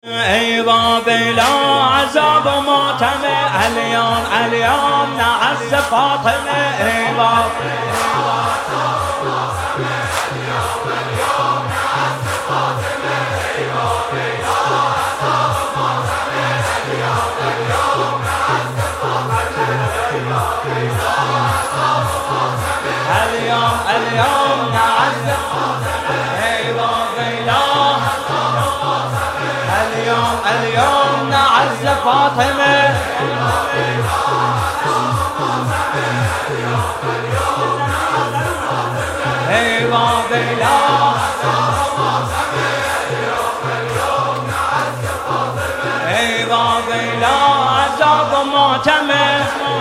ای بابلا عذاب و ماتم اليوم نعز فاطمه ای اليوم نعز اليوم نعز فاطمه ای بابلا ای بابلا عذاب و ماتم